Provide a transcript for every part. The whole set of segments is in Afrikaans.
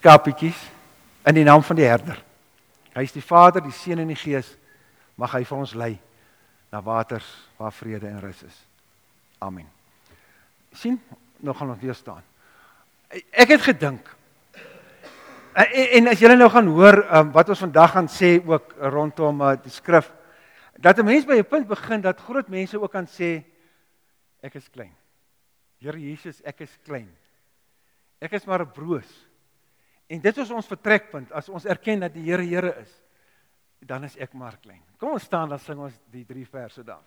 skapietjies in die naam van die Herder. Hy is die Vader, die Seun en die Gees. Mag hy vir ons lei na waters waar vrede en rus is. Amen. Sien, nou gaan ons weer staan. Ek het gedink, en as julle nou gaan hoor wat ons vandag gaan sê ook rondom die skrif, dat 'n mens by 'n punt begin dat groot mense ook kan sê, ek is klein. Here Jesus, ek is klein. Ek is maar 'n broos. En dit is ons vertrekpunt, as ons erken dat die Here Here is, dan is ek maar klein. Kom ons staan, dan sing ons die 3 verse daar.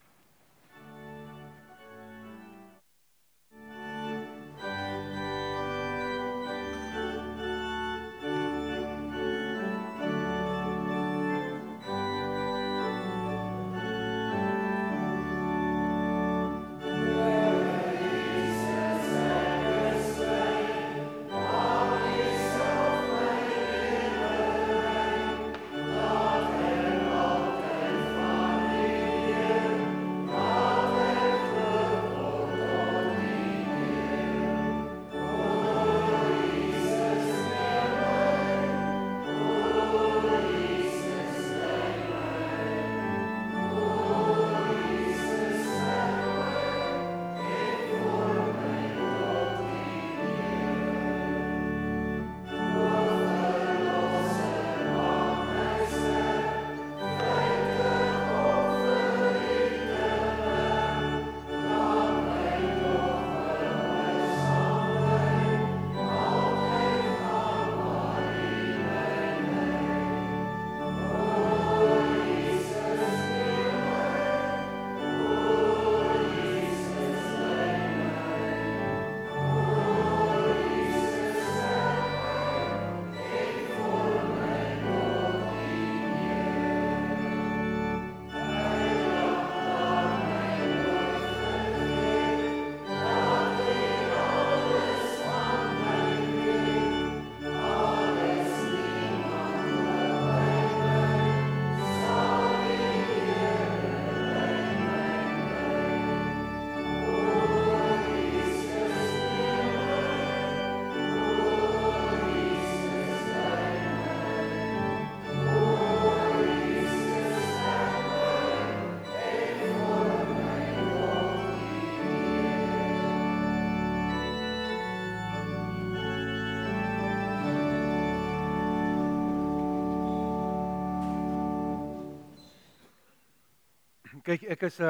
Kyk,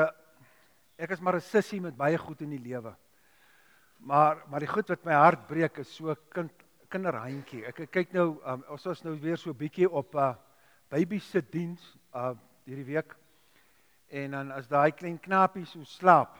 ek is maar 'n sussie met baie goed in die lewe. Maar die goed wat my hart breek is so 'n kinderhandjie. Ek kyk nou, ons is nou weer so 'n bietjie op babysit diens hierdie week. En dan as daai klein knapie so slaap.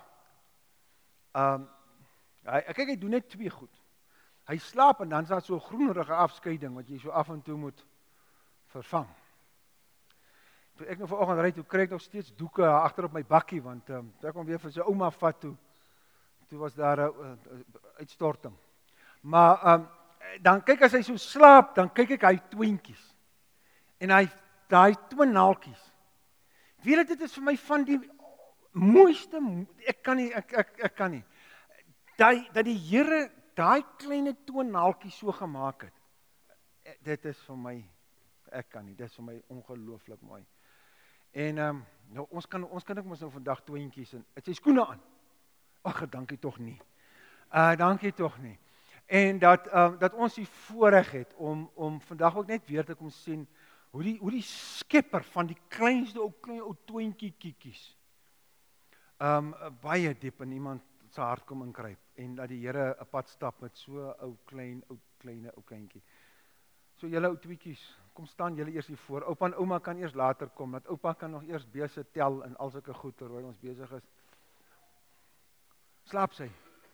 Hy doen net 2 goed. Hy slaap en dan is daar so 'n groenerige afskeiding wat jy so af en toe moet vervang. Toe ek nou vanoggend ry, toe kry ek nog steeds doeke agter op my bakkie, want toe ek hom weer vir sy ouma vat toe was daar 'n uitstorting. Maar dan kyk as hy so slaap, dan kyk ek hy twintjies. En hy daai twinhaltjies. Weet jy, dit is vir my van die mooiste, ek kan nie. Dat die Here daai klein twinhaltjies so gemaak het. Dit is vir my, ek kan nie, dit is vir my ongelooflik mooi. En nou ons kan ek mos nou vandag twintjies en het sy skoene aan. Ag, dankie tog nie. Dankie tog nie. En dat ons die voorreg het om vandag ook net weer te kom sien hoe die skepper van die kleinste ou twintjie kiekies baie diep in iemand se hart kom inkruip en dat die Here 'n pad stap met so ou kleine kindjie. So julle ou tweetjies, kom staan julle eers hier voor. Oupa en ouma kan eers later kom, dat oupa kan nog eers bese tel en al sulke goed terwyl ons besig is. Slaap sy.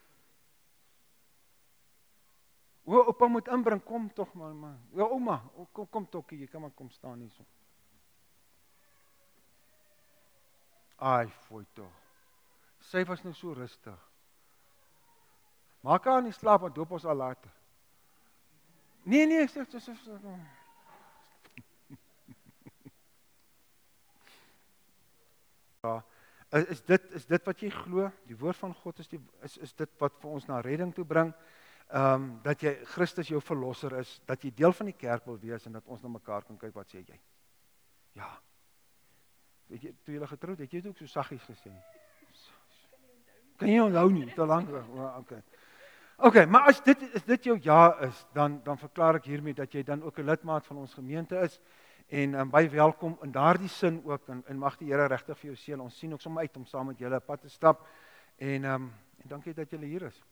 Oupa moet inbring, kom tog maar. Ja, ouma, kom tokkie, jy kan maar kom staan hier so. Ai, fooi tog. Sy was nou so rustig. Maak haar nie slaap, want doop ons al later. Nee, sê. Ja, is dit wat jy glo? Die woord van God is dit wat vir ons na redding toe bring. dat jy Christus jou verlosser is, dat jy deel van die kerk wil wees en dat ons na mekaar kan kyk, wat sê jy? Ja. Weet jy, toe julle getroud, het jy het ook so saggies gesê. Kan jy onthou nie, te lank. Okay, maar as dit jou ja is, dan verklaar ek hiermee dat jy dan ook 'n lidmaat van ons gemeente is en baie welkom in daardie sin ook en mag die Here regtig vir jou seën. Ons sien ook sommer uit om saam met julle 'n pad te stap en dankie dat julle hier is.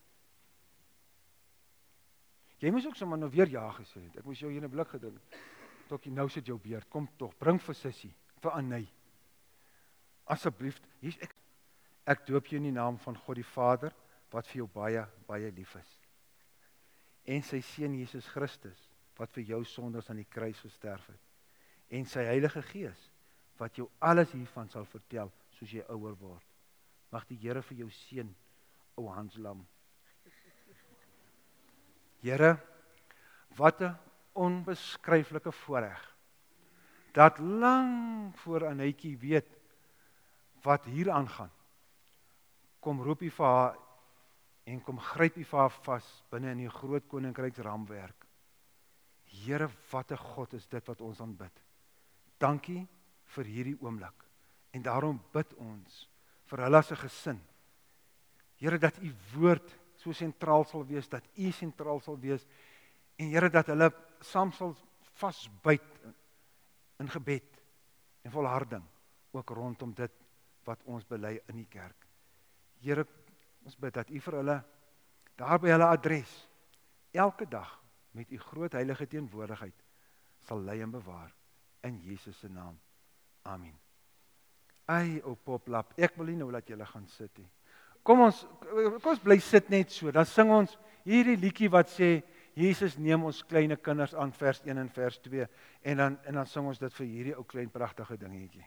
Jy moes ook sommer nou weer ja gesê het. Ek moes jou hier in 'n blik gedink. Tokkie, nou sit jou beurt. Kom tog, bring vir Sissie, vir Anay. Asseblief, hier's ek doop jou in die naam van God die Vader, wat vir jou baie, baie lief is. En sy seun Jesus Christus, wat vir jou sondes aan die kruis gesterf het. En sy Heilige Gees, wat jou alles hiervan sal vertel, soos jy ouer word. Mag die Here vir jou seën, ou Hans Lam. Here, wat 'n onbeskryflike voorreg, dat lang voor Anetjie weet, wat hier aangaan, kom roep jy vir haar, en kom gryp jy vir haar vas, binne in die groot koninkryksraamwerk. Here, wat 'n God is dit wat ons aanbid. Dankie vir hierdie oomblik, en daarom bid ons, vir hulle as 'n gesin. Here, dat u woord so sentraal sal wees, dat u sentraal sal wees, en Here, dat hulle saam sal vasbyt in gebed, en volharding, ook rondom dit, wat ons bely in die kerk. Here, ons bid dat u vir hulle, daar by hulle adres, elke dag, met u groot heilige teenwoordigheid, sal lei en bewaar, in Jesus se naam. Amen. Ai, ou poplap, ek wil nie nou laat julle gaan sit nie. Kom ons bly sit net so, dan sing ons hierdie liedjie wat sê, Jesus neem ons kleine kinders aan, vers 1 en vers 2, en dan sing ons dit vir hierdie ou klein pragtige dingetjie.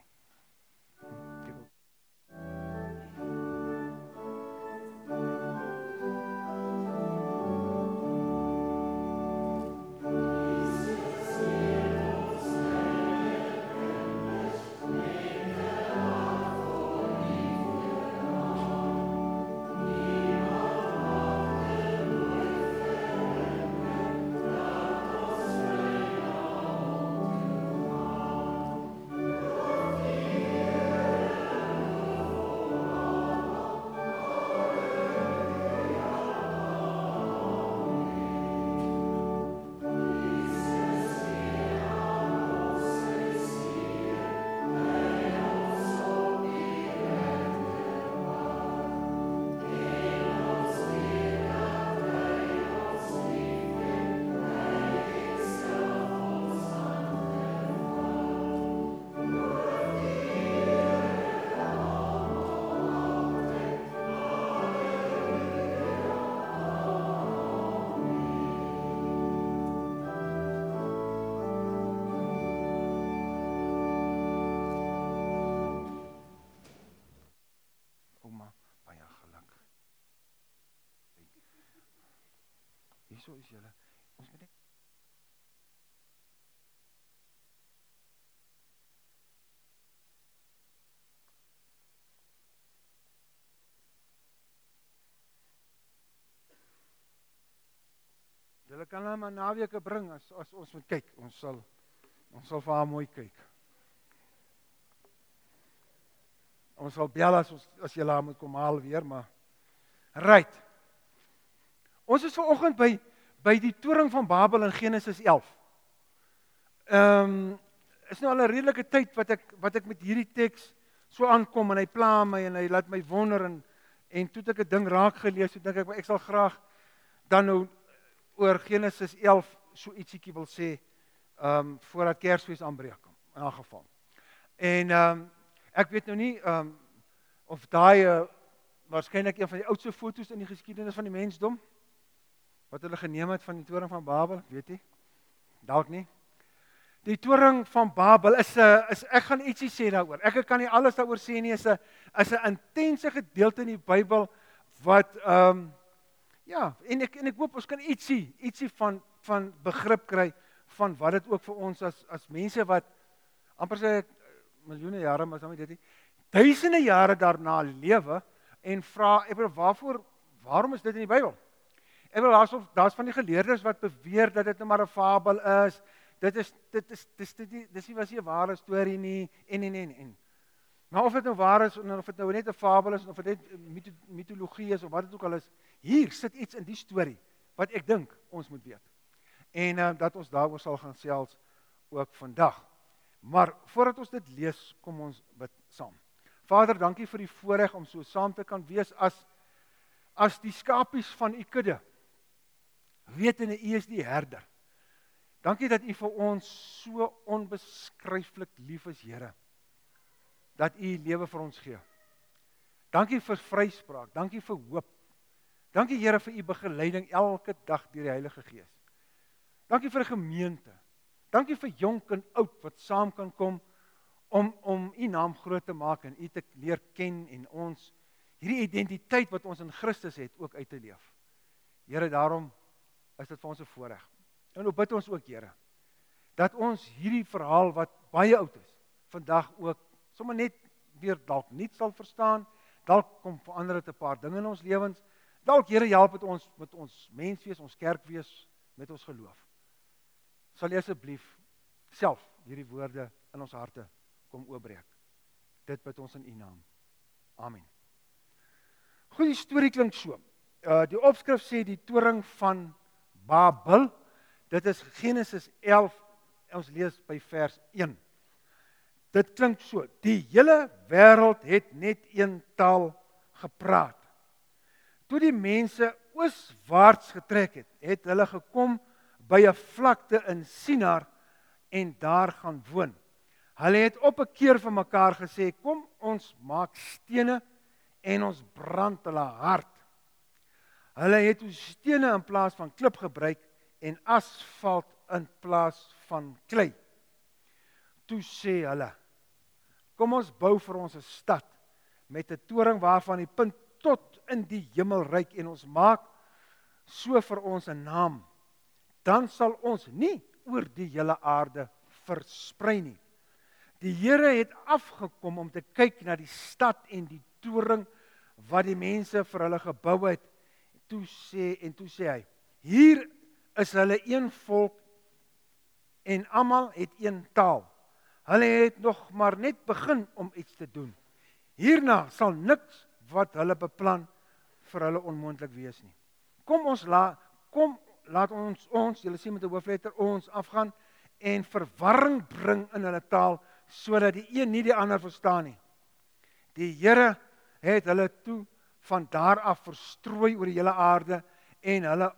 Hierso is julle. Ons moet net julle kan hulle maar naweke bring as ons moet kyk. Ons sal vir haar mooi kyk. Ons sal bel as julle haar moet kom haal weer, maar right. Ons is vanoggend by die toring van Babel in Genesis 11. Is nou al 'n redelike tyd wat ek met hierdie teks so aankom en hy pla my en hy laat my wonder en toe ek 'n ding raak gelees, toe dink ek sal graag dan nou oor Genesis 11 so ietsiekie wil sê voordat Kersfees aanbreek in 'n geval. En ek weet nou nie of daai waarskynlik een van die oudste foto's in die geskiedenis van die mensdom wat hulle geneem het van die toring van Babel, weet jy? Dalk nie. Die toring van Babel is ek gaan ietsie sê daaroor. Ek kan nie alles daaroor sê nie, is 'n intense gedeelte in die Bybel wat ja, en ek hoop ons kan ietsie van begrip kry van wat dit ook vir ons as mense wat amper sê miljoene jare, maar dan weet dit nie, duisende jare daarna lewe en vra, waarom is dit in die Bybel? Ek wil daar's van die geleerdes wat beweer dat dit nou maar 'n fabel is. Dit is nie was nie 'n ware storie nie en. Maar of dit nou waar is of dit nou net 'n fabel is of dit net mitologie is of wat dit ook al is, hier sit iets in die storie wat ek dink ons moet weet. En dat ons daaroor sal gaan gesels ook vandag. Maar voordat ons dit lees, kom ons bid saam. Vader, dankie vir die voorreg om so saam te kan wees as die skapies van u kudde. Wetende u is die herder. Dankie dat u vir ons so onbeskryflik lief is, Here. Dat u lewe vir ons gee. Dankie vir vryspraak, dankie vir hoop. Dankie Here vir u begeleiding elke dag deur die Heilige Gees. Dankie vir 'n gemeente. Dankie vir jonk en oud wat saam kan kom om u naam groot te maak en u te leer ken en ons hierdie identiteit wat ons in Christus het ook uit te leef. Here, daarom is dit vir ons 'n voorreg. En nou bid ons ook, Here, dat ons hierdie verhaal wat baie oud is, vandag ook sommer net weer dalk nie sal verstaan, dalk kom verander dit 'n paar dinge in ons lewens. Dalk Here help dit ons met ons menswees, ons kerkwees, met ons geloof. Sal jy asseblief self hierdie woorde in ons harte kom oopbreek. Dit bid ons in u naam. Amen. Goed, die storie klink so. Die opskrif sê die toring van Babel. Dit is Genesis 11, ons lees by vers 1. Dit klink so: die hele wêreld het net een taal gepraat. Toe die mense ooswaarts getrek het hulle gekom by 'n vlakte in Sinar en daar gaan woon. Hulle het op 'n keer vir mekaar gesê, kom ons maak stene en ons brand hulle hard. Hulle het stene in plaas van klip gebruik en asfalt in plaas van klei. Toe sê hulle, kom ons bou vir ons 'n stad met 'n toring waarvan die punt tot in die hemel reik en ons maak so vir ons 'n naam. Dan sal ons nie oor die hele aarde versprei nie. Die Here het afgekom om te kyk na die stad en die toring wat die mense vir hulle gebou het. Toe sê hy, hier is hulle een volk en almal het een taal. Hulle het nog maar net begin om iets te doen. Hierna sal niks wat hulle beplan vir hulle onmoontlik wees nie. Laat ons, julle sien met 'n hoofletter ons afgaan en verwarring bring in hulle taal sodat die een nie die ander verstaan nie. Die Here het hulle toe van daar af verstrooi oor die hele aarde en hulle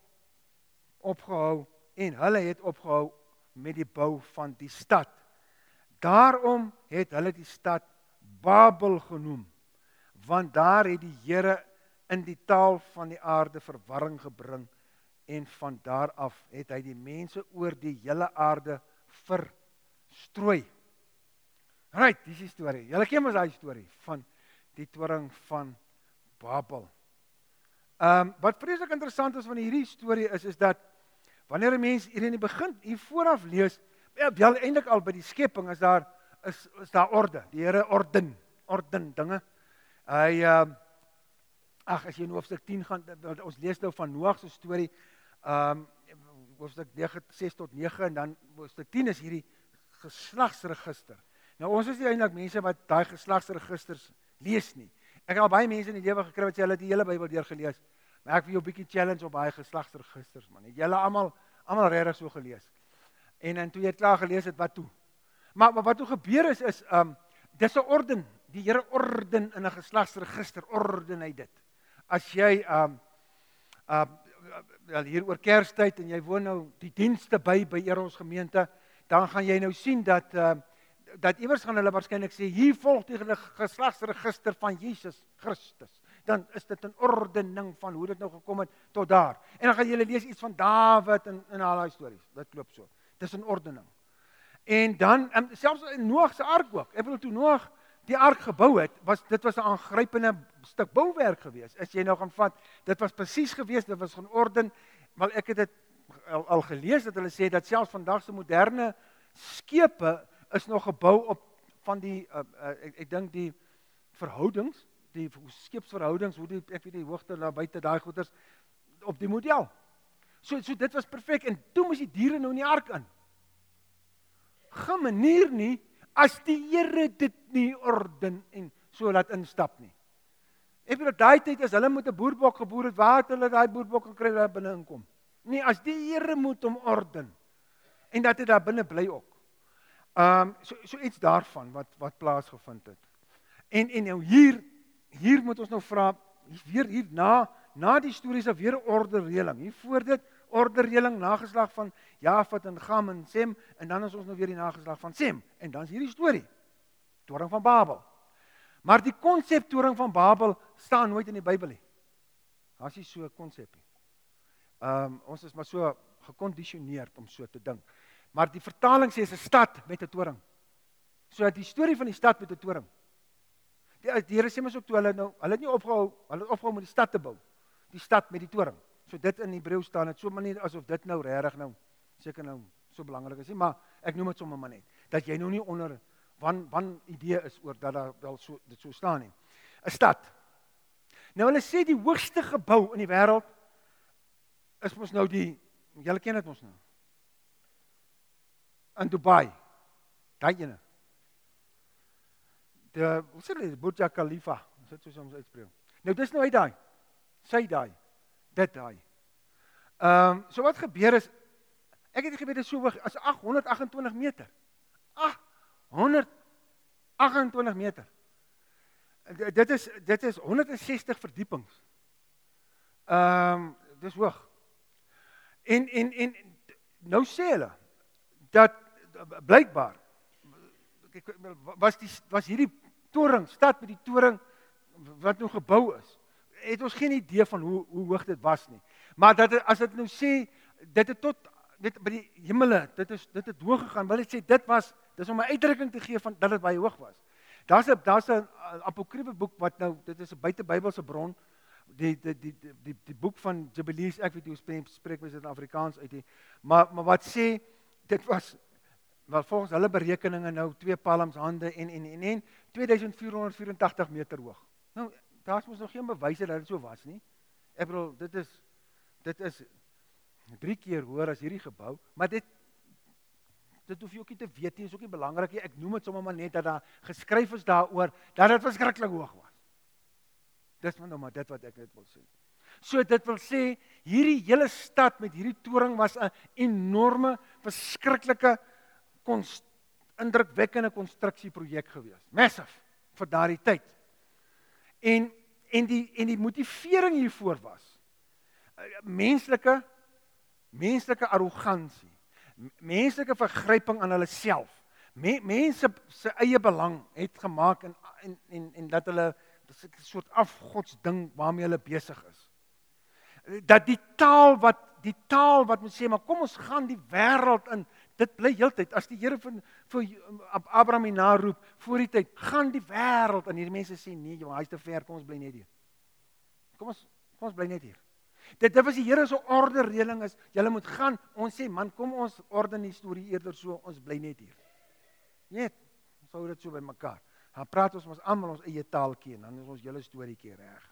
het opgehou met die bou van die stad. Daarom het hulle die stad Babel genoem, want daar het die Here in die taal van die aarde verwarring gebring en van daar af het hy die mense oor die hele aarde verstrooi. Right, dis die storie. Julle ken mos daai storie van die toring van Babel. Wat vreeslik interessant is van hierdie storie is dat wanneer 'n mens hier in die begin hier vooraf lees, wel eintlik al by die skepping is daar orde. Die Here orden dinge. Hy as jy in hoofstuk 10 gaan, ons lees nou van Noag se storie, hoofstuk 6 tot 9 en dan hoofstuk 10 is hierdie geslagsregister. Nou ons is nie eintlik mense wat daai geslagsregisters lees nie. Ek het al baie mense in die lewe gekry wat sê hulle het die hele Bybel deurgelees. Maar ek wil jou 'n bietjie challenge op baie geslagsregisters man. Het julle almal regtig so gelees? En toe jy klaar gelees het, wat toe? Maar wat toe gebeur is dis 'n orden. Die Here orden in 'n geslagsregister, orden hy dit. As jy hier oor Kerstyd en jy woon nou die dienste by Eros gemeente, dan gaan jy nou sien dat iewers gaan hulle waarskynlik sê, hier volg die geslagsregister van Jesus Christus. Dan is dit 'n ordening van hoe dit nou gekom het tot daar. En dan gaan julle lees iets van Dawid en al daai stories. Dit klop so. Dis 'n ordening. En dan, selfs in Noag se ark ook. Ek bedoel, toe Noag die ark gebou het, dit was 'n aangrypende stuk bouwerk geweest. As jy nou gaan vat, dit was presies geweest, dit was georden, maar ek het dit al gelees dat hulle sê dat selfs vandag se moderne skepe is nog gebou op van die ek dink die verhoudings, die skepsverhoudings, ek weet die hoogte daar buite daai goeters, op die model. So dit was perfek, en toe moes die diere nou in die ark in. Geen manier nie, as die Here dit nie orden en so laat instap nie. Ek bedoel, daai tyd as hulle met 'n boerbok geboer het, waar het hulle daai boerbok gekry daar binne inkom? Nee, as die Here moet hom orden, en dat hy daar binne bly ook. So iets daarvan, wat plaasgevind het. En nou hier moet ons nou vra, weer hier na die stories is weer 'n ordereling. Hier voor dit, ordereling, nageslag van Jafet en Gam en Sem, en dan is ons nou weer die nageslag van Sem. En dan is hierdie storie, Toring van Babel. Maar die konsep Toring van Babel staan nooit in die Bybel nie. Daar is nie so 'n konsep nie. Ons is maar so gekondisioneerd om so te dink. Maar die vertaling sê is 'n stad met 'n toring. So die storie van die stad met 'n toring. Die Here sê mos ook toe hulle het nie opgehou met die stad te bou. Die stad met die toring. So dit in Hebreëus staan dit so manier asof dit nou regtig nou seker nou so belangrik is nie, maar ek noem dit sommer maar net dat jy nou nie onder wan idee is oor dat daar wel so dit so staan nie. 'n Stad. Nou hulle sê die hoogste gebou in die wêreld is mos nou julle ken dit mos nou. In Dubai. Daai ene. Hoe sê hulle, Burj Khalifa, dit soos ons uitspreek. Nou dis nou uit daai. Sy daai. Dit daai. So wat gebeur is, ek het geweet dit is so hoog as 828 meter. 828 meter. Dit is 160 verdiepings. Dis hoog. En nou sê hulle dat blykbaar was hierdie toring, stad met die toring wat nou gebou is. Het ons geen idee van hoe hoog dit was nie. Maar as dit nou sê dit het tot by die hemele, dit het hoog gegaan, wil dit sê dis om 'n uitdrukking te gee van dat dit baie hoog was. Daar's 'n apokriewe boek wat nou, dit is 'n buitebybelse bron, die boek van Jubilees, ek weet nie hoe spreek mens dit in Afrikaans uit nie, maar wat sê dit was wel volgens hulle berekeninge nou 2 palmshande en 2484 meter hoog. Nou daar's mos nog geen bewyse dat dit so was nie. Ek bedoel dit is 3 keer hoër as hierdie gebou, maar dit hoef jy ook nie te weet nie, is ook nie belangrik nie. Ek noem dit sommer maar net dat daar geskryf is daaroor dat dit verskriklik hoog was. Dis nou maar dit wat ek net wil sê. So dit wil sê hierdie hele stad met hierdie toring was 'n enorme, verskriklike indrukwekkende konstruksieprojek gewees. Massive vir daardie tyd. En die motivering hiervoor was menslike arrogansie, menslike vergryping aan hulle self. Mense se eie belang het gemaak en dat hulle 'n soort afgodsding waarmee hulle besig is. Dat die taal wat moet sê, maar kom ons gaan die wêreld in. Dit bly heeltyd as die Here vir Abraham en naroep voor die tyd, gaan die wêreld in. Hierdie mense sê nee, hy's te ver, kom ons bly net hier. Kom ons bly net hier. Dit was die Here se ordereling is, julle moet gaan. Ons sê man, kom ons orden die storie eerder so, ons bly net hier. Net, ons hou dit so by mekaar. Dan praat ons almal ons eie taaltjie en dan is ons hele storieetjie reg.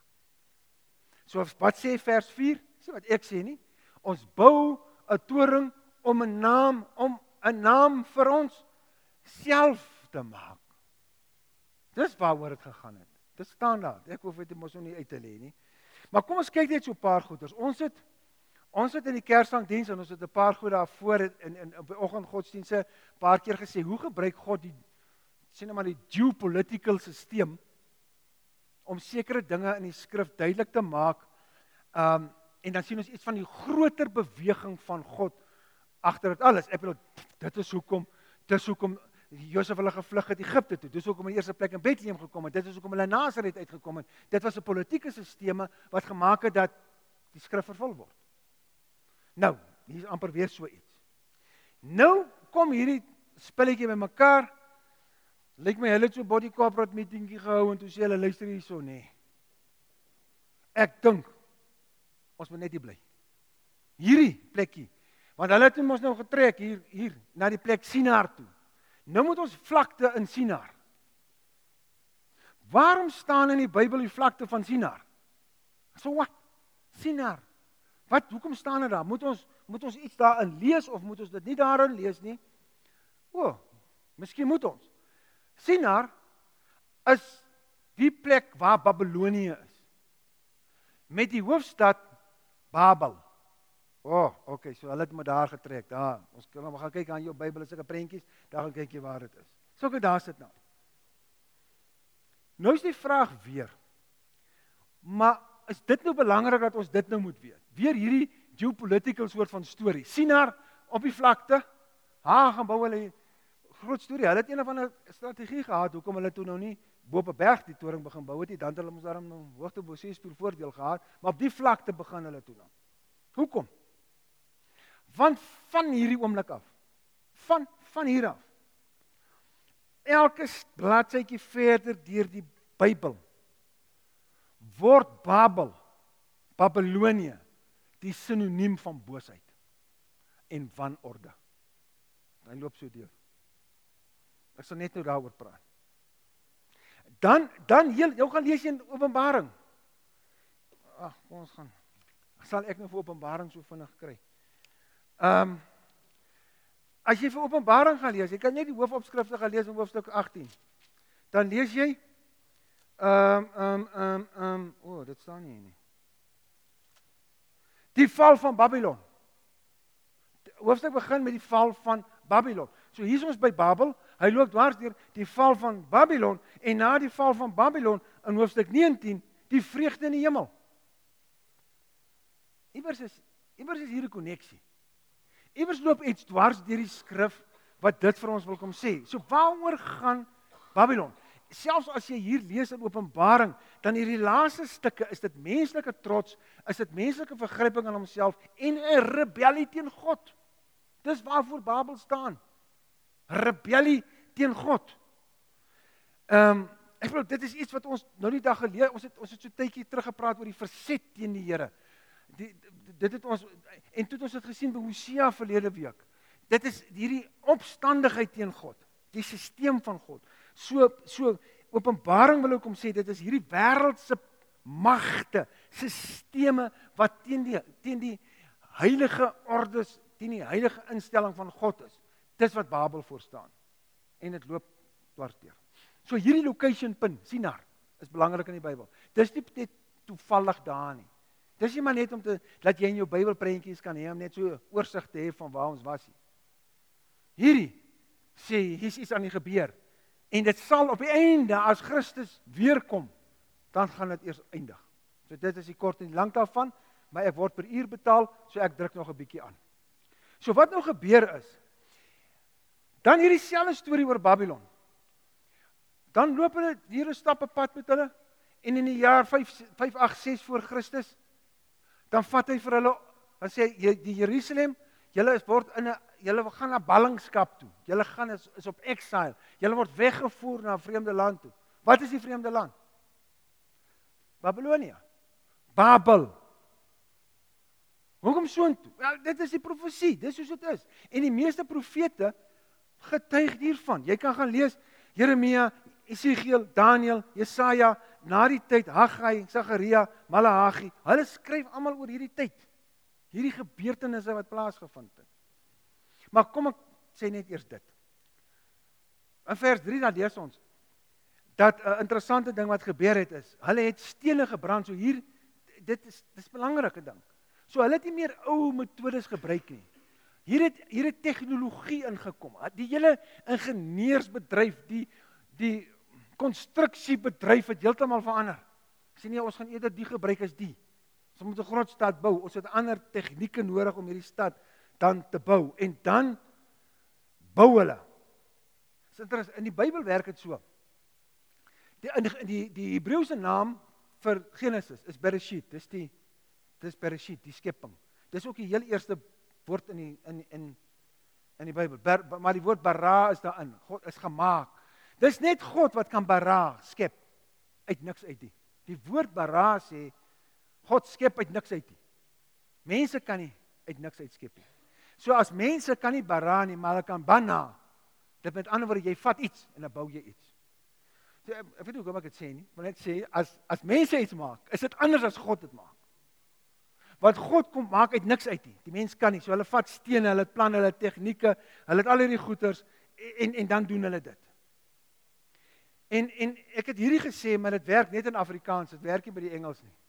So wat sê vers 4? Sê wat ek sê nie. Ons bou 'n toring om 'n naam vir ons self te maak. Dis waaroor dit gegaan het. Dit staan daar. Ek hoef dit mos nie uit te lê nie. Maar kom ons kyk net so 'n paar goeders. Ons het in die Kersdankdiens en ons het 'n paar goed daarvoor in op die oggendgodsdienste 'n paar keer gesê, hoe gebruik God die geopolitical stelsel om sekere dinge in die skrif duidelik te maak. En dan sien ons iets van die groter beweging van God agter dit alles. Ek bedoel, dit is hoekom Josef hulle gevlug het Egipte toe. Dis hoekom in die eerste plek in Bethlehem gekom het. Dit is hoekom hulle in Nasaret uitgekom het. Dit was 'n politieke stelsel wat gemaak het dat die skrif vervul word. Nou, hier is amper weer so iets. Nou kom hierdie spilletjie by mekaar. Lyk my hulle het so 'n body corporate meetingkie gehou en toe sê hulle luister hierso nee. Ek dink ons moet net hier bly. Hierdie plekkie. Want hulle het ons nou getrek hier na die plek Sinar toe. Nou moet ons vlakte in Sinar. Waarom staan in die Bybel die vlakte van Sinar? So wat? Sinar. Hoekom staan dit daar? Moet ons iets daarin lees of moet ons dit nie daarin lees nie? Miskien moet ons. Sinar is die plek waar Babylonië is. Met die hoofstad Babel. Okay, so hulle het me daar getrek. Daar, ons gaan kyk aan jou Bybel, is sulke prentjies, daar gaan kyk jy waar dit is. So daar sit nou. Nou is die vraag weer. Maar is dit nou belangrik dat ons dit nou moet weet? Weer hierdie geopolitical soort van storie. Sinar op die vlakte, gaan bou hulle groot storie. Hulle het een of ander strategie gehad, hoekom hulle toe nou nie bo op 'n berg die toring begin bou het nie, dan het hulle mos daarom nou hoogte bo 6 spoor voordeel gehad, maar op die vlakte begin hulle toe nou. Hoekom? Want van hierdie oomblik af, van hier af, elke bladsytjie verder deur die Bybel, word Babylonië, die sinoniem van boosheid en wanorde. Hy loop so deur. Ek sal net nou daaroor praat. Dan jou gaan lees in Openbaring. Kom ons gaan. Sal ek nou vir Openbaring so vinnig kry. As jy vir Openbaring gaan lees, jy kan net die hoofopskrifte gaan lees in hoofstuk 18. Dan lees jy dit staan nie hier nie. Die val van Babylon. Die hoofstuk begin met die val van Babylon. So hier is ons by Babel, hy loop dwars deur die val van Babylon, en na die val van Babylon, in hoofstuk 19, die vreugde in die hemel. Iewers is hier 'n koneksie. Iewers loop iets dwars deur die skrif, wat dit vir ons wil kom sê. So waaroor gaan Babylon? Selfs as jy hier lees in Openbaring, dan hierdie laaste stukke, is dit menslike trots, is dit menslike vergryping aan homself, en 'n rebellie teen God. Dis waarvoor Babel staan. Rebellie teen God. Ek bedoel, dit is iets wat ons nou die dag geleer, ons het so tydjie teruggepraat oor die verset teen die Here. Dit het ons, en toe het ons dit gesien by Hosea verlede week. Dit is hierdie opstandigheid teen God, die sisteem van God. So Openbaring wil ek kom sê, dit is hierdie wêreldse magte, sisteme wat teen die heilige ordes, teen die heilige instelling van God is. Dis wat Babel voor staan. En dit loop dwars deur. So hierdie location punt, Sinar, is belangrik in die Bybel. Dis nie net toevallig daar nie. Dis nie maar net om dat jy in jou Bybelprentjies kan hê om net so oorsig te hê van waar ons was nie. Hierdie sê, hier's iets aan die gebeur. En dit sal op die einde, as Christus weerkom, dan gaan dit eers eindig. So dit is die kort en die lang daarvan, maar ek word per uur betaal, so ek druk nog 'n bietjie aan. So wat nou gebeur is, dan hierdie selfde storie oor Babylon. Dan loop hulle hier 'n stap 'n pad met hulle, en in die jaar 586 voor Christus, dan vat hy vir hulle, dan sê hy, die Jerusalem, julle gaan na ballingskap toe. Julle gaan is op exile. Julle word weggevoer na 'n vreemde land toe. Wat is die vreemde land? Babylonia. Babel. Hoekom soontoe? Wel, dit is die profesie, dis soos dit is. En die meeste profete getuig hiervan. Jy kan gaan lees Jeremia, Esegiel, Daniël, Jesaja, na die tyd Haggai, Sagaria, Maleagi. Hulle skryf almal oor hierdie tyd. Hierdie gebeurtenisse wat plaasgevind het. Maar kom ek sê net eers dit. In vers 3 dan lees ons dat 'n interessante ding wat gebeur het is, hulle het stene gebrand, so hier, dis 'n belangrike ding. So hulle het nie meer ou metodes gebruik nie. Hier het tegnologie ingekom. Die hele ingenieursbedryf, die konstruksiebedryf het heeltemal verander. Ek sê nie, ons gaan eerder die gebruik as die. Ons moet 'n groot stad bou, ons het ander tegnieke nodig om hierdie stad dan te bou, en dan bou hulle. In die Bybel werk dit so. Die Hebreëse naam vir Genesis is Bereshit, dis Bereshit, die skepping. Dis ook die heel eerste woord in die Bybel, maar die woord bara is daarin, God is gemaak. Dis net God wat kan bara, skep, uit niks uit nie. Die woord bara sê, God skep uit niks uit nie. Mense kan nie uit niks uit skep nie. So as mense kan nie bara nie, maar hulle kan bana. Dit met ander woorde, jy vat iets en dan bou jy iets. So, ek weet nie hoekom ek dit sê nie, maar net sê, as mense iets maak, is dit anders as God dit maak. wat God kom maak uit niks uit nie. Die mens kan nie. So hulle vat stene, hulle het planne, hulle het tegnieke, hulle het al hierdie goeters en dan doen hulle dit. En ek het hierdie gesê, maar dit werk net in Afrikaans, dit werk nie by die Engels nie.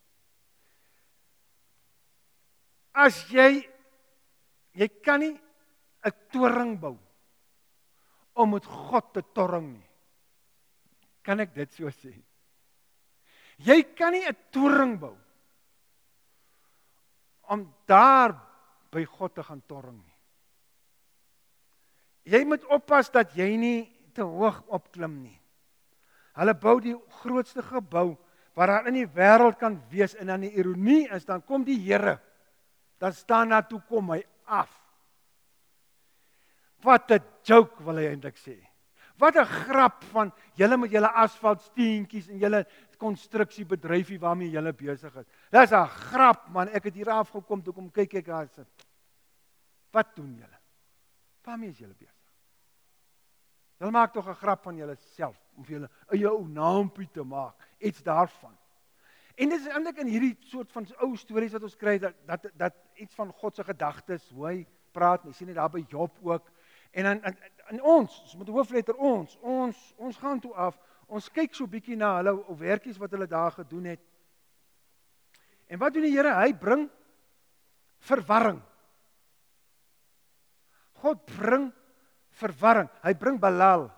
As jy kan nie 'n toring bou om met God te torring nie. Kan ek dit so sê? Jy kan nie 'n toring bou om daar by God te gaan torring nie. Jy moet oppas dat jy nie te hoog opklim nie. Hulle bou die grootste gebou wat daar in die wêreld kan wees en dan die ironie is, dan kom die Here, dan staan daar toe kom hy af. Wat 'n joke wil hy eintlik sê. Wat 'n grap van julle met julle asfaltsteentjies en julle konstruksiebedryfie waarmee julle besig is. Dis 'n grap man, ek het hier afgekom toe kom kyk ek daar sit. Wat doen julle? Waarmee is julle besig? Julle maak tog 'n grap van julleself om vir julle eie ou naampie te maak, iets daarvan. En dit is eintlik in hierdie soort van ou stories wat ons kry dat iets van God se gedagtes, hoe hy praat, jy sien dit daar by Job ook. En dan ons met die hoofletter ons gaan toe af. Ons kyk so bietjie na hulle werkies wat hulle daar gedoen het. En wat doen die Here? Hy bring verwarring. God bring verwarring. Hy bring Balal.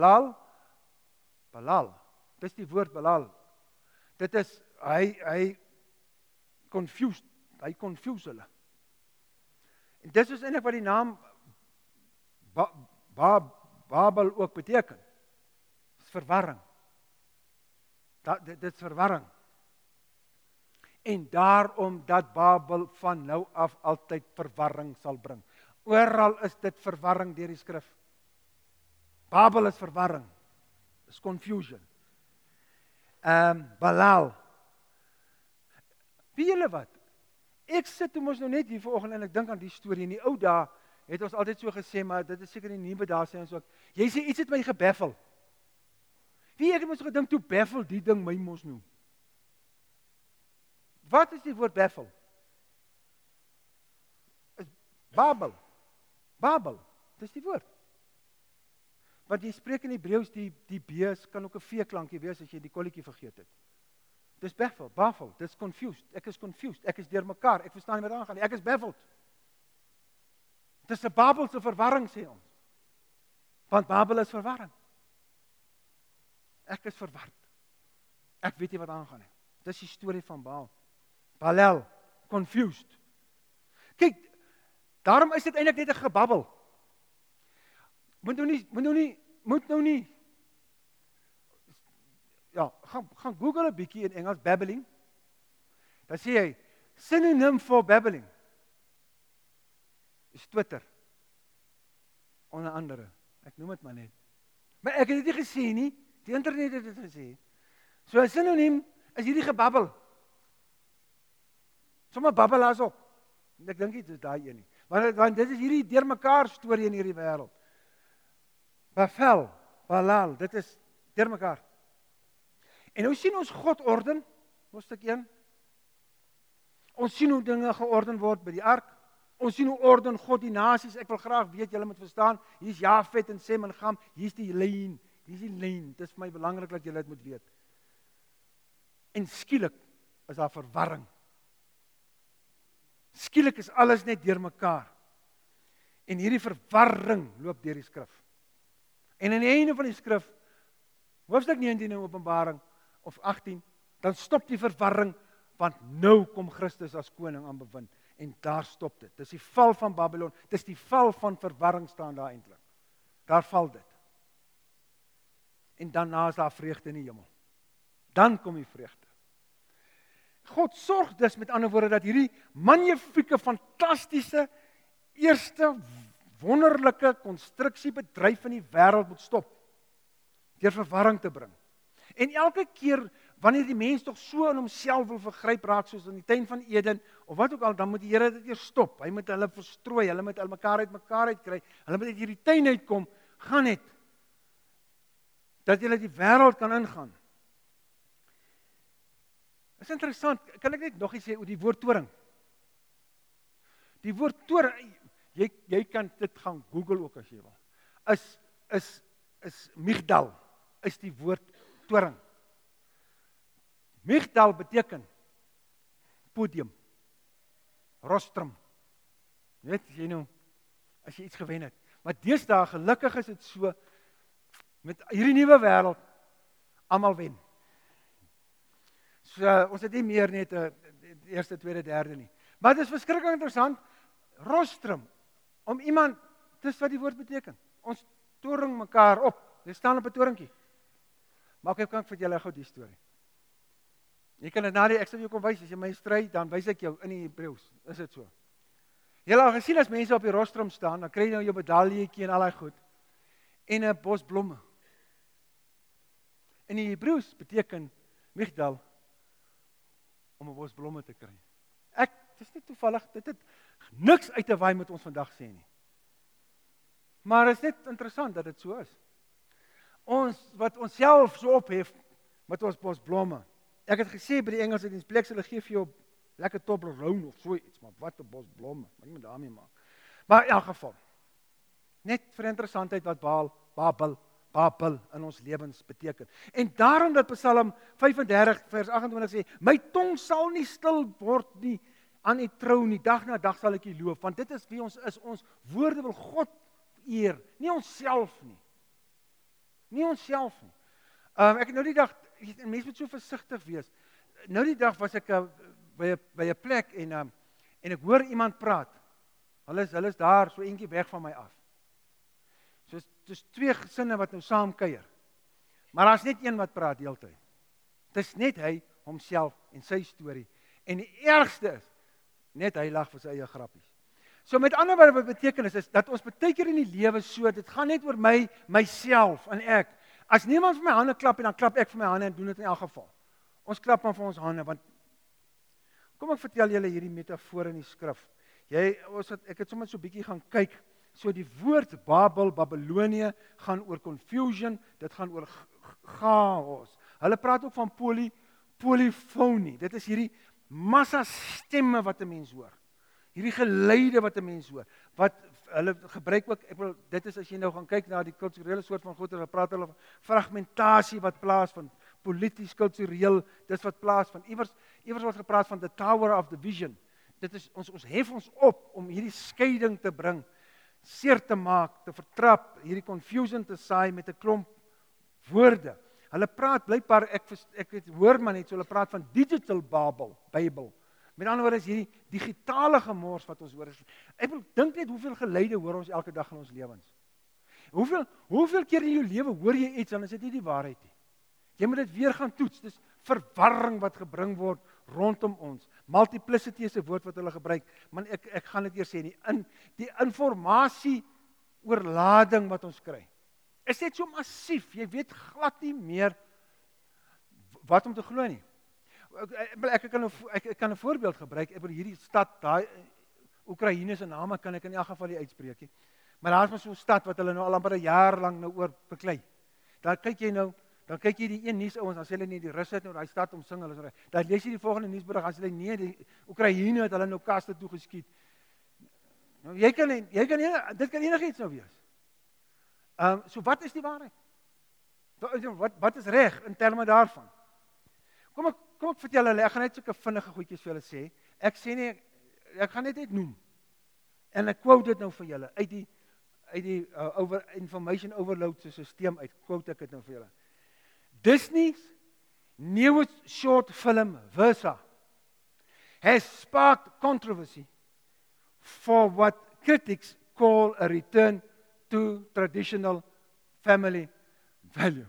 Dis die woord Balal. Dit is hy confuse hulle. En dis is eintlik wat die naam Babel ook beteken. Dis verwarring. Dit is verwarring. En daarom dat Babel van nou af altyd verwarring sal bring. Oral is dit verwarring deur die skrif. Babel is verwarring. Is confusion. Balal. Weet julle wat? Ek sit mos nou net hier vanoggend en ek dink aan die storie. In die ou dae het ons altyd so gesê, maar dit is seker nie nuwe dae sê ons ook. Jy sê iets het my gebaffel. Wie ek het mos gedink toe baffel die ding my mos nou. Wat is die woord baffel? Is Babel. Dis die woord. Want jy spreek in Hebreëus die B kan ook 'n V klankie wees as jy die kolletjie vergeet het. Dis baffel, dis confused. Ek is confused, ek is deurmekaar, ek verstaan nie wat aangaan nie. Ek is baffled. Dis 'n Babelse verwarring sê ons. Want Babel is verwarring. Ek is verward. Ek weet nie wat aangaan nie. Dis die storie van Balal, confused. Kyk, daarom is dit eintlik net 'n gebabbel. Moet nou nie. Ja, gaan Google 'n bietjie in Engels babbling. Dan sê hy synonym vir babbling is Twitter. Onder andere. Ek noem dit maar net. Maar ek het dit nie gesê nie. Die internet het dit gesê. So 'n sinoniem is hierdie gebabbel. Sommige babbelaars ook. Ek dink dit is daai een nie. Want dit is hierdie deurmekaar storie in hierdie wêreld. Balal, dit is deurmekaar. En nou sien ons God orden, hoofstuk 1. Ons sien hoe dinge georden word by die ark. Ons sien hoe orden God die nasies. Ek wil graag weet, julle moet verstaan, hier's Jafet en Sem en Gam, hier's die lyn. Dit is vir my belangrik dat julle dit moet weet. En skielik is daar verwarring. Skielik is alles net deurmekaar. En hierdie verwarring loop deur die skrif. En aan die einde van die skrif, hoofstuk 19 in Openbaring of 18, dan stop die verwarring, want nou kom Christus as koning aan bewind. En daar stop dit. Dis die val van Babylon, dis die val van verwarring staan daar eintlik. Daar val dit. En daarna is daar vreugde in die hemel. Dan kom die vreugde. God sorg dus met ander woorde dat hierdie magnifieke, fantastiese, eerste wonderlike konstruksiebedryf in die wêreld moet stop. Deur verwarring te bring. En elke keer wanneer die mens tog so in homself wil vergryp raak soos in die tuin van Eden of wat ook al, dan moet die Here dit eers stop. Hy moet hulle verstrooi, hulle moet mekaar uitkry. Hulle moet uit hierdie tuin uitkom, gaan net dat jy die wêreld kan ingaan. Is interessant, kan ek net nog iets sê oor die woord toring? Die woord toring, jy kan dit gaan Google ook as jy wil. Is migdal, is die woord toring. Migdal beteken podium, rostrum. Jy weet, as jy iets gewen het. Maar deesdae, gelukkig is dit so, met hierdie nuwe wêreld, almal wen. So, ons het nie meer net eerste, tweede, derde nie. Maar dit is verskriklik interessant, rostrum, om iemand, dis wat die woord beteken. Ons toring mekaar op. Jy staan op 'n toringkie. Maar ek kan vir julle gou die storie. Jy kan dit na die ek sal jou kom wys, as jy my stry, dan wys ek jou in die Hebreëus. Is dit so? Jy al gesien as mense op die rostrum staan, dan kry jy nou jou medaljetjie en al daai goed. En 'n bos blomme. In die Hebreëus beteken migdal om 'n bos blomme te kry. Dit is nie toevallig, dit het niks uit te waai met ons vandag sê nie. Maar is net interessant dat dit so is. Ons, wat ons self so ophef, met ons bosblomme. Ek het gesê by die Engelse diensplek, hulle gee vir jou lekker Toblerone of so iets, maar wat 'n bosblomme, wat jy met daarmee maak. Maar in elk geval, net vir interessantheid wat Babel in ons lewens beteken. En daarom dat Psalm 35 vers 28 sê, my tong sal nie stil word nie, aan die trou nie, dag na dag sal ek U loof, want dit is wie ons is, ons woorde wil God eer, nie onsself nie. Nie onsself nie. Ek het nou die dag, mense moet so versigtig wees. Nou die dag was ek by 'n plek en ek hoor iemand praat. Hulle is daar so eentjie weg van my af. So dis twee gesinne wat nou saam kuier. Maar daar's net een wat praat heeltyd. Dis net hy homself en sy storie. En die ergste is net hy lag vir sy eie grappies. So met ander woorde wat beteken is dat ons baie keer in die lewe so, dit gaan net oor myself en ek. As niemand vir my hande klap en dan klap ek vir my hande en doen dit in elk geval. Ons klap maar vir ons hande want kom ek vertel julle hierdie metafoor in die skrif. Ek het sommer so 'n bietjie gaan kyk. So die woord Babel, Babylonie gaan oor confusion, dit gaan oor chaos. Hulle praat ook van polyfonie. Dit is hierdie massa stemme wat 'n mens hoor. Hierdie geluide wat 'n mens hoor. Wat hulle gebruik ook, dit is as jy nou gaan kyk na die kulturele soort van goed, hulle praat hulle van fragmentasie wat plaasvind, polities, kultureel, dis wat plaasvind. Iewers word gepraat van the Tower of Division. Dit is ons hef ons op om hierdie skeiding te bring, seer te maak, te vertrap, hierdie confusion te saai met 'n klomp woorde. Hulle praat blykbaar ek hoor maar net so hulle praat van digital Babel. Met ander woorde is hierdie digitale gemors wat ons hoor. Ek dink net hoeveel geluide hoor ons elke dag in ons lewens. Hoeveel keer in jou lewe hoor jy iets dan is dit nie die waarheid nie. Jy moet dit weer gaan toets. Dis verwarring wat gebring word rondom ons. Multiplicity is 'n woord wat hulle gebruik, maar ek gaan dit eers sê nie. Die informasie oorlading wat ons kry. Is net so massief. Jy weet glad nie meer wat om te glo nie. Ek kan 'n voorbeeld gebruik. Ek bedoel hierdie stad, daai Oekraïne se name kan ek in elk geval nie uitspreek nie. Maar daar's maar so 'n stad wat hulle nou al amper 'n jaar lank nou oor beklei. Dan kyk jy die een nuusouens, dan sê hulle nie die Russe het nou daai stad omsing, hulle sê. Dan lees jy die volgende nuusberig, dan sê hulle nee, die Oekraïne het hulle nou kaste toe geskiet. Nou dit kan enigiets nou wees. So wat is die waarheid? Wat is reg in terme daarvan? Kom ek vertel hulle, ek gaan net sulke vinnige goedjies vir julle sê. Ek gaan net noem. En ek quote dit nou vir julle uit die information overload stelsel uit. Quote ek dit nou vir julle. Disney's newest short film Versa has sparked controversy for what critics call a return to traditional family values.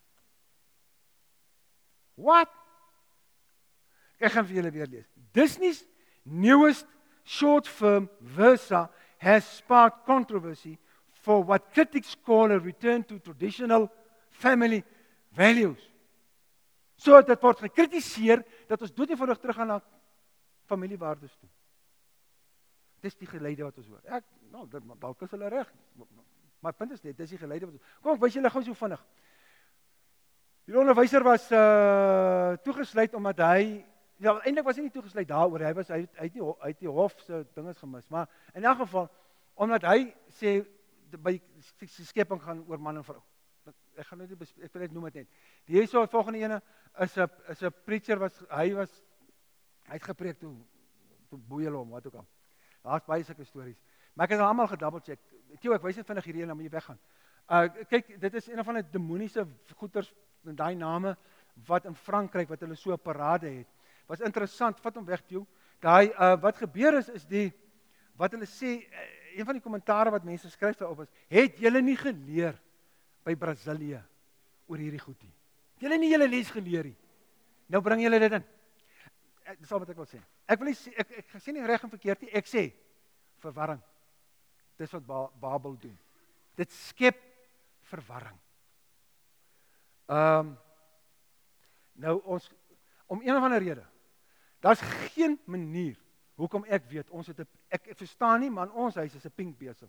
What? Ek gaan vir julle weer lees. Disney's newest short film Versa has sparked controversy for what critics call a return to traditional family values. So dit word gekritiseer dat ons dood eenvoudig teruggaan na familiewaardes toe. Dis die geluide wat ons hoor. Dalk is hulle reg. Maar punt is net, dis die geluide wat ons. Kom ek wys julle gou so vinnig. Die onderwyser was toegesluit omdat hy ja, eintlik was hy nie toegesluit daaroor, hy het die hof se dinges gemis, maar in elk geval, omdat hy sê, by die skepping gaan oor man en vrou. Ek gaan net ek wil net noem dit net. Die hierso volgende ene is 'n preacher hy het gepreek toe boei hulle hom, wat ook al. Daar's baie sulke stories. Maar ek het almal gedouble check. Theo, ek wys net vinnig hierdie een, dan moet jy weggaan. Kyk, dit is een van die demoniese goeters, daai name, wat in Frankryk, wat hulle so 'n parade het. Was interessant, vat hom weg, Theo. Daai, wat gebeur is wat hulle sê, een van die kommentare wat mense skryf daarop is, het julle nie geleer by Brasilië oor hierdie goed nie? Het julle nie julle les geleer nie? Nou bring julle dit in. Dis al wat ek wil sê. Ek wil nie sê, ek sê nie reg en verkeerd nie, ek sê, verwarring. Dis wat Babel doen. Dit skep verwarring. Nou om een of ander rede, daar's geen manier hoekom ek weet, ek verstaan nie, maar in ons huis is 'n pink besem.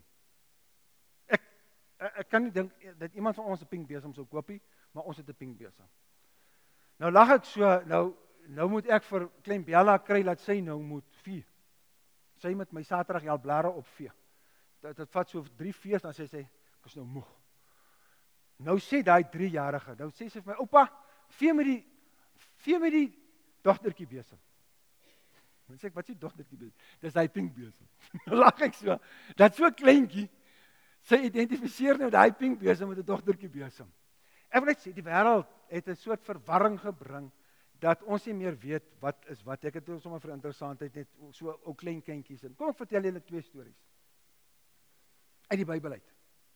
Ek kan nie dink dat iemand van ons 'n pink besem sou koop nie, maar ons het 'n pink besem. Nou lag ek so, nou moet ek vir klein Bella kry, laat sy nou moet vee. Sy moet my Saterdag help blare opvee. Dit vat so 3 vees, dan sê sy, ek is nou moeg. Nou sê daai 3-jarige, nou sê sy vir my, oupa, vee met die dogtertjie besem. Dan sê ek, wat is die dogtertjie besem? Dis daai pink besem. Nou lag ek so, dat so kleintjie, sy identifiseer nou daai pink besem met 'n dogtertjie besem. Ek wil net sê, die wêreld het 'n soort verwarring gebring, dat ons nie meer weet wat is wat. Ek het sommer vir interessantheid net so ou klein kindjies in. Kom ek vertel julle 2 stories uit die Bybel uit.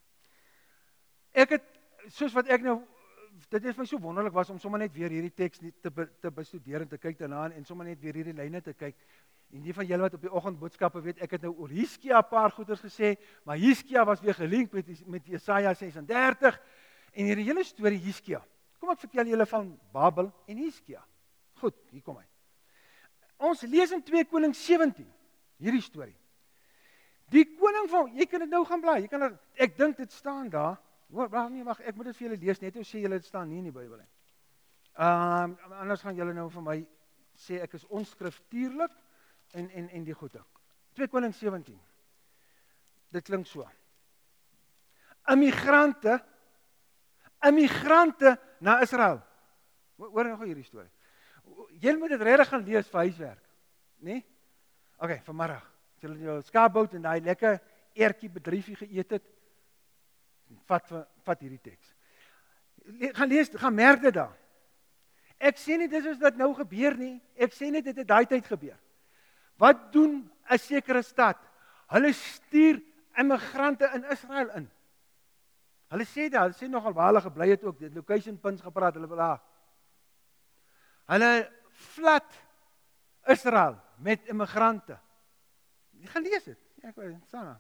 Ek het, soos wat ek nou, dit is my so wonderlik was om sommer net weer hierdie teks te bestudeer en te kyk daarna en sommer net weer hierdie lyne te kyk. En die van julle wat op die oggendboodskappe weet, ek het nou oor Hiskia 'n paar goeders gesê, maar Hiskia was weer gelink met Jesaja 36 en hierdie hele storie Hiskia. Kom ek vertel julle van Babel en Hiskia. Goed, hier kom hy. Ons lees in 2 Konings 17, hierdie storie. Die koning van, jy kan dit nou gaan blaai, ek dink dit staan daar, wag, ek moet dit vir julle lees, net hoe sê julle dit staan nie in die Bybel nie. Anders gaan julle nou vir my sê, ek is onskriftuurlik, en die goede. 2 Konings 17, dit klink so. Immigrante na Israel. Hoor nou gou hierdie storie. Julle moet dit regtig gaan lees vir huiswerk, nee? Okay, vanmiddag, as julle jou skaapbout en daai lekker eertjie bedriefie geëet het, vat hierdie teks. Gaan lees, gaan merk dit daar. Ek sê nie dis is wat nou gebeur nie, ek sê net dit het daai tyd gebeur. Wat doen 'n sekere stad? Hulle stuur immigrante in Israel in. Hulle sê nogal waar hulle gebly het ook, die location pins gepraat, hulle wil Hulle flat Israel met immigrante. Jy gaan lees dit. Ek weet, Sana.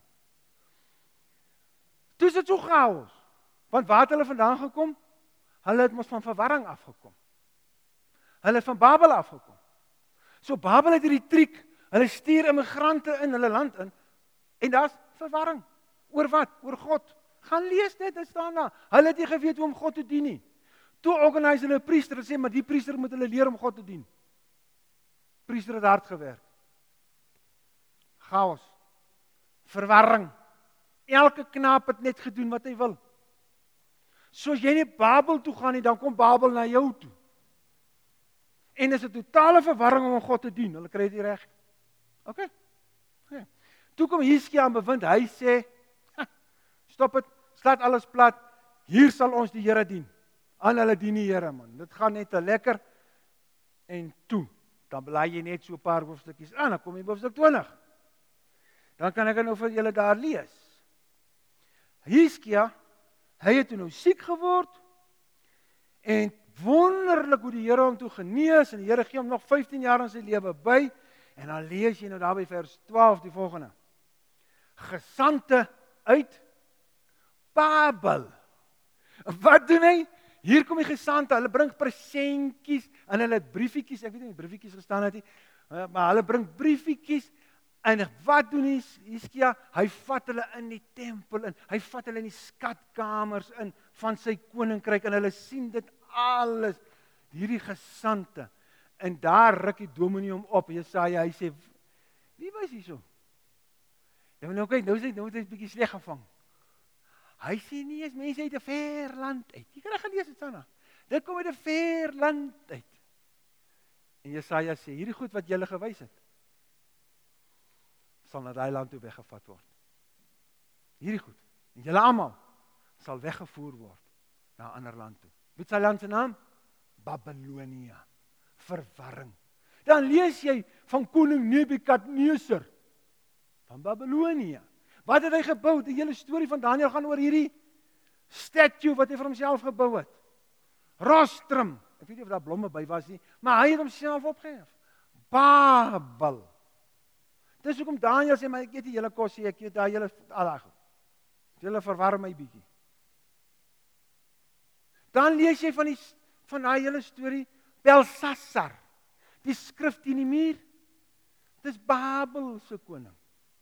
Toe is dit so chaos. Want waar het hulle vandaan gekom? Hulle het mos van verwarring afgekom. Hulle het van Babel afgekom. So Babel het hierdie triek, hulle stuur immigrante in hulle land in, en daar's verwarring. Oor wat? Oor God. Gaan lees dit, dit staan daar. Hulle het nie geweet hoe om God te dien nie. Toe organiseer hulle 'n priester en sê, maar die priester moet hulle leer om God te dien. Priester het hard gewerk. Chaos. Verwarring. Elke knaap het net gedoen wat hy wil. So as jy nie Babel toe gaan nie, dan kom Babel na jou toe. En is 'n totale verwarring om God te dien. Hulle kry dit reg. Okay. Toe kom Hiskia aan bewind, hy sê, stop het, slaat alles plat, hier sal ons die Here dien. Aan hulle dien die Here, man. Dit gaan net te lekker. En toe, dan blaai jy net so 'n paar hoofstukkies aan, dan kom jy by hoofstuk 20. Dan kan ek nou vir julle daar lees. Hiskia, hy het nou siek geword, en wonderlik hoe die Here hom toe genees, en die Here gee hom nog 15 jaar in sy lewe by, en dan lees jy nou daar by vers 12 die volgende. Gesandte uit Babel. Wat doen hy? Hier kom die gesandte, hulle bring presentjies, en hulle het briefietjies, ek weet nie briefietjies gestaan het nie, maar hulle bring briefietjies, en wat doen Hiskia? Hy vat hulle in die tempel in, hy vat hulle in die skatkamers in, van sy koninkryk, en hulle sien dit alles, hierdie gesandte, En daar ruk die dominee hom op. Jesaja, hy sê, wie was hier so? Ja, maar nou kyk, nou het hy 'n bietjie sleg gevang. Hy sê nie, is mense uit 'n ver land uit. Jy kan dit gelees het, Sanna. Dit kom uit 'n ver land uit. En Jesaja sê, hierdie goed wat julle gewys het, sal na daai land toe weggevat word. Hierdie goed. En julle almal sal weggevoer word na 'n ander land toe. Wie is sy land se naam? Babilonia. Verwarring. Dan lees jy van koning Nebukadneser van Babilonia. Wat het hy gebou? Die hele storie van Daniël gaan oor hierdie statue wat hy vir homself gebou het. Rostrum. Ek weet nie of daar blomme by was nie, maar hy het homself opgehef. Babel. Dis hoekom Daniël sê, maar ek eet die hele kos, ek eet daai hele alag. Julle verwarm my bietjie. Dan lees jy van daai hele storie Belsasar. Die skrif teen die muur. Dis Babel se koning.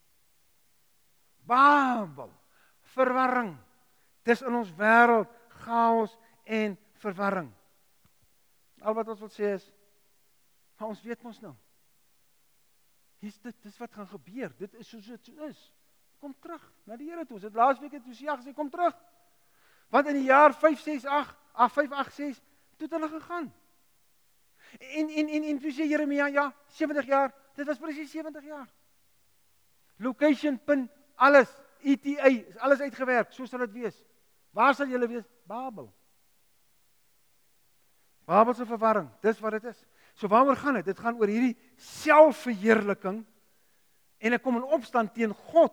Babel, verwarring. Dis in ons wêreld chaos en verwarring. Al wat ons wil sê is, maar ons weet mos nou. Dis wat gaan gebeur. Dit is soos dit so is. Kom terug na die Here toe. Ons het laasweek het Josia gesê, kom terug. Want in die jaar 586, toe het hulle gegaan. En toe sê Jeremia, ja, 70 jaar, dit was presies 70 jaar. Location, pin, alles, ETA, is alles uitgewerk, so sal dit wees. Waar sal julle wees? Babel. Babelse verwarring, dis wat dit is. So waaroor gaan dit? Dit gaan oor hierdie selfverheerliking en ek kom in opstand teen God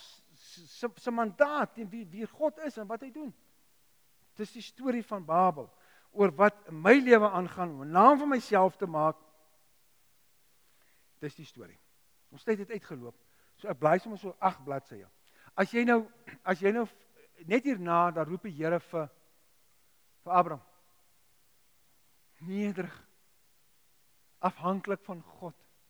se mandaat, teen wie God is en wat hy doen. Dis die storie van Babel, oor wat in my lewe aangaan, om 'n naam vir myself te maak. Dis die storie. Ons tyd het uitgeloop, so ek bly sommer so 8 bladsye. As jy nou net hierna, dan roep die Here vir Abraham. Nederig, afhanklik van God,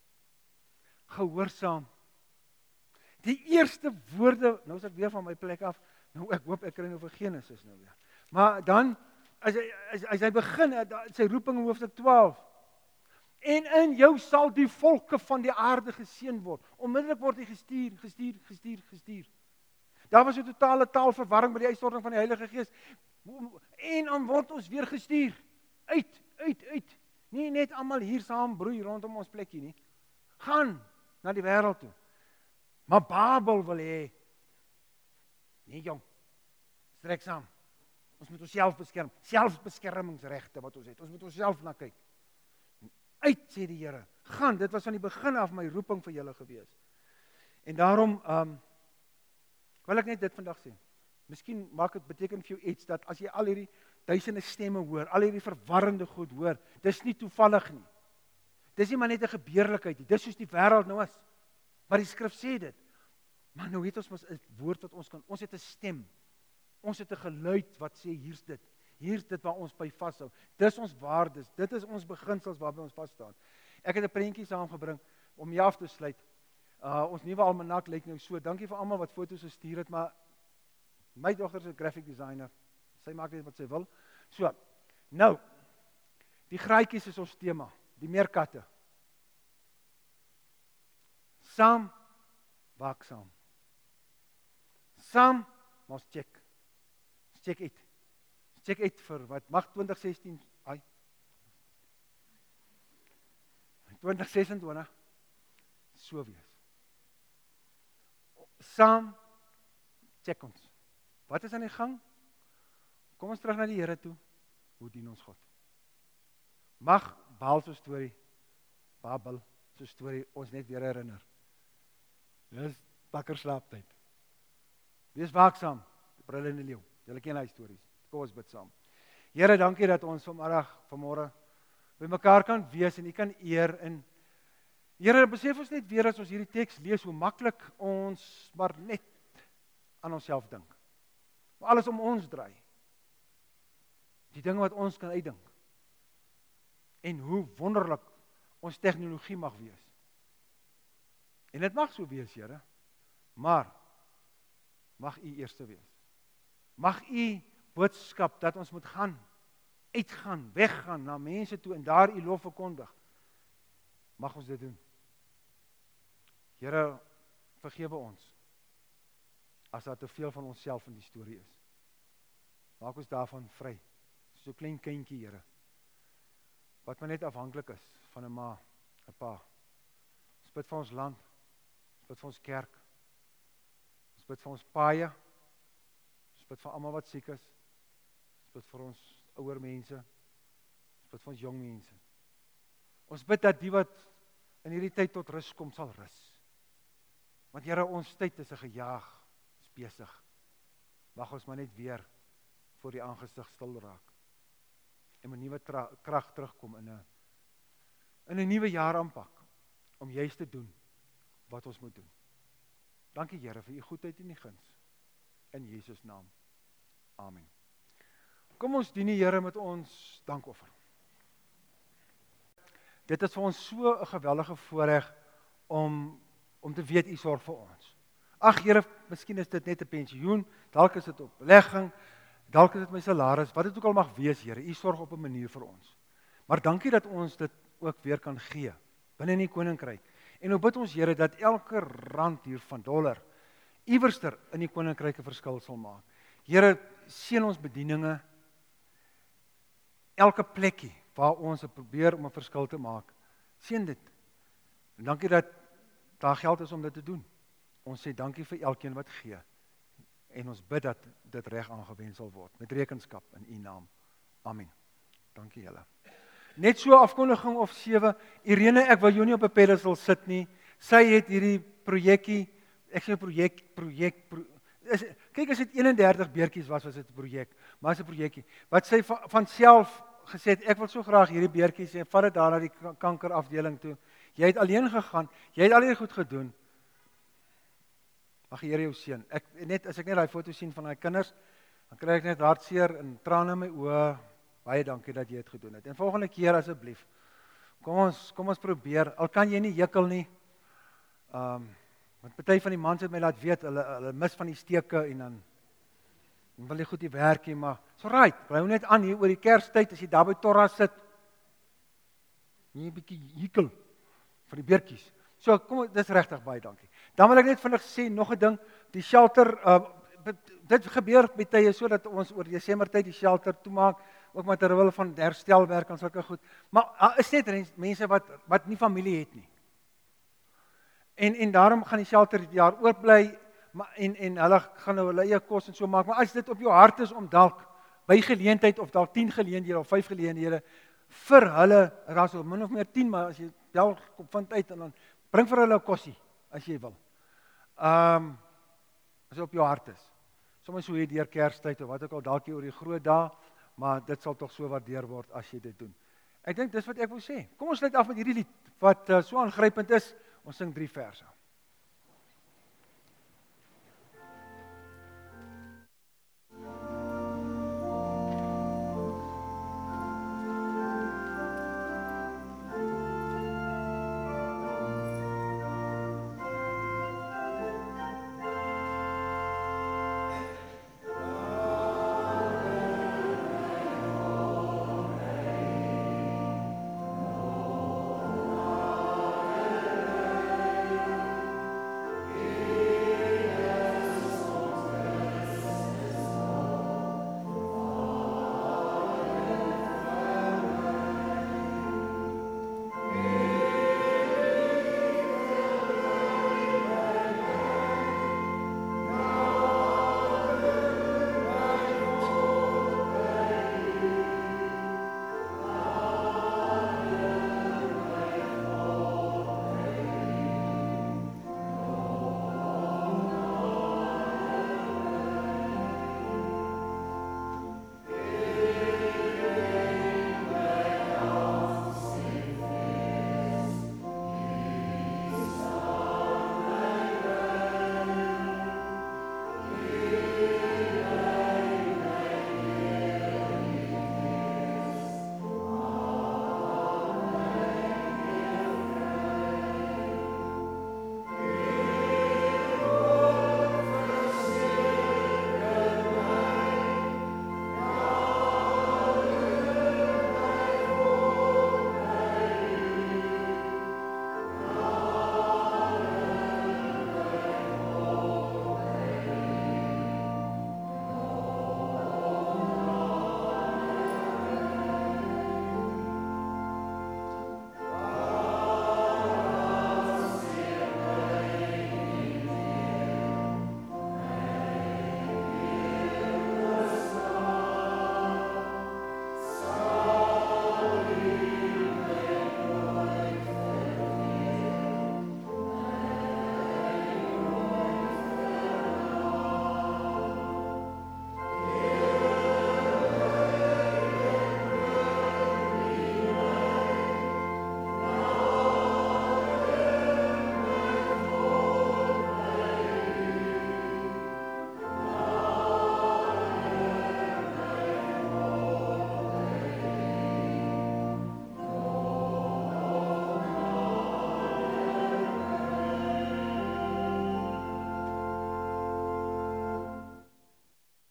gehoorsaam. Die eerste woorde, nou is ek weer van my plek af, nou ek hoop ek kry nou vir Genesis nou weer. Maar dan, as hy begin, sy roeping in hoofstuk 12, en in jou sal die volke van die aarde geseën word. Onmiddellik word hy gestuur. Daar was 'n totale taalverwarring by die uitstorting van die Heilige Gees. En dan word ons weer gestuur. Uit. Nie net almal hier saam broei rondom ons plekkie nie. Gaan na die wêreld toe. Maar Babel wil hê, nee jong, strek saam. Ons moet onsself beskerm. Selfbeskermingsregte wat ons het. Ons moet onsself na kyk. Uit, sê die Here. Gaan, dit was van die begin af my roeping vir julle gewees. En daarom wil ek net dit vandag sê. Miskien maak dit beteken vir jou iets, dat as jy al hierdie duisende stemme hoor, al hierdie verwarrende goed hoor, dis nie toevallig nie. Dis nie maar net 'n gebeurlikheid nie, dis soos die wêreld nou is. Maar die skrif sê dit. Maar nou het ons mos 'n woord wat ons het 'n stem. Ons het 'n geluid wat sê, hier's dit waar ons by vashou. Dis ons waardes, dit is ons beginsels waarby ons vas staan. Ek het 'n prentjie saamgebring om jou af te sluit. Ons nuwe almanak lyk nou so. Dankie vir almal wat foto's gestuur het, maar my dogter is 'n graphic designer. Sy maak net wat sy wil. So, nou, die graaitjies is ons tema, die meerkatte. Saam, waaksaam. Saam, ons check uit. Check uit vir wat mag 2016, 2026, so wees. Saam, check ons. Wat is aan die gang? Kom ons terug na die Here toe. Hoe dien ons God? Mag Babel so storie ons net weer herinner. Dis wakker slaaptyd. Wees waaksaam, die bril in die leeu. Julle ken hy stories. Kom ons bid saam. Here, dankie dat ons vanmôre by mekaar kan wees en U kan eer. En Here, besef ons net weer as ons hierdie teks lees, hoe maklik ons maar net aan onsself dink. Maar alles om ons draai. Die dinge wat ons kan uitdink. En hoe wonderlik ons tegnologie mag wees. En dit mag so wees, Here. Maar mag U eerste wees. Mag U boodskap dat ons moet gaan, uitgaan, weggaan na mense toe en daar U lof verkondig. Mag ons dit doen. Here, vergewe ons, as daar te veel van onsself in die storie is. Maak ons daarvan vry, so 'n klein kindjie, Here, wat maar net afhanklik is van 'n ma, 'n pa. Ons bid vir ons land, ons bid vir ons kerk, ons bid vir ons paaie, ons bid vir almal wat siek is, ons bid vir ons ouer mense, ons bid vir ons jong mense. Ons bid dat die wat in hierdie tyd tot rus kom, sal rus. Want Here, ons tyd is 'n gejaag, is besig. Mag ons maar net weer voor die aangesig stil raak. En 'n nuwe krag terugkom in 'n nuwe jaar aanpak, om juist te doen wat ons moet doen. Dankie Here vir u goedheid en u guns. In Jesus naam. Amen. Kom ons dien die Here met ons dankoffer. Dit is vir ons so 'n geweldige voorreg om te weet u sorg vir ons. Ag Here, miskien is dit net 'n pensioen, dalk is dit op belegging, dalk is dit my salaris, wat dit ook al mag wees, Here, u sorg op 'n manier vir ons. Maar dankie dat ons dit ook weer kan gee binne in die koninkryk. En nou bid ons Here dat elke rand hiervan, dollar, iewerster in die koninkryk 'n verskil sal maak. Here, seën ons bedieninge, elke plekkie waar ons probeer om 'n verskil te maak. Seën dit. En dankie dat daar geld is om dit te doen. Ons sê dankie vir elkeen wat gee. En ons bid dat dit reg aangewend sal word, met rekenskap in u naam. Amen. Dankie julle. Net so afkondiging of 7, Irene, ek wil jou nie op 'n pedestal sit nie. Sy het hierdie projekkie, ek sê kyk as dit 31 beertjies was dit 'n projek, maar is 'n projekkie, wat sy van self gesê het, ek wil so graag hierdie beertjies hê, vat dit daar na die kankerafdeling toe. Jy het alleen gegaan, jy het al hierdie goed gedoen. Mag die Here jou seën. As ek net daai foto sien van daai kinders, dan kry ek net hartseer en trane in my oë. Baie dankie dat jy dit gedoen het. En volgende keer asseblief, kom ons probeer. Al kan jy nie hekel nie. Want party van die mans het my laat weet, hulle mis van die steke en dan wil jy goed die werk hê, maar so right, bly net aan hier oor die Kerstyd as jy daar by Torra sit. Nie 'n bietjie hekel vir die beertjies. So kom, dis regtig baie dankie. Dan wil ek net vinnig sê nog 'n ding, die shelter, dit gebeur met tye sodat ons oor Desember tyd die shelter toemaak, ook met terwyl van herstelwerk en sulke goed. Maar is net mense wat nie familie het nie. En daarom gaan die shelter die jaar oorbly, en hulle gaan nou hulle eie kos en so maak. Maar as dit op jou hart is om dalk by geleentheid of dalk 10 geleenthede of 5 geleenthede vir hulle, raas op min of meer 10, maar as jy wel vind uit en dan bring vir hulle 'n kosie as jy wil. As dit op jou hart is. Sommige so hier deur Kerstyd of wat ook al dalk oor die groot dae, maar dit sal tog so waardeer word as jy dit doen. Ek dink dis wat ek wil sê. Kom ons sluit af met hierdie lied wat so aangrypend is. Ons sing 3 verse.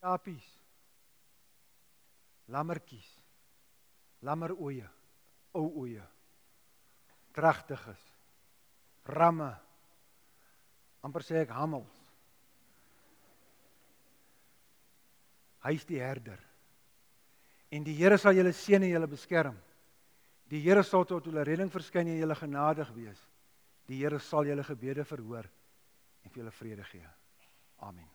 Skapies, lammertjies, lammeroeie, ou oeie, kragtiges, ramme, amper sê ek hammels. Hy is die herder. En die Here sal julle seën en julle beskerm. Die Here sal tot julle redding verskyn en julle genadig wees. Die Here sal julle gebede verhoor en vir julle vrede gee. Amen.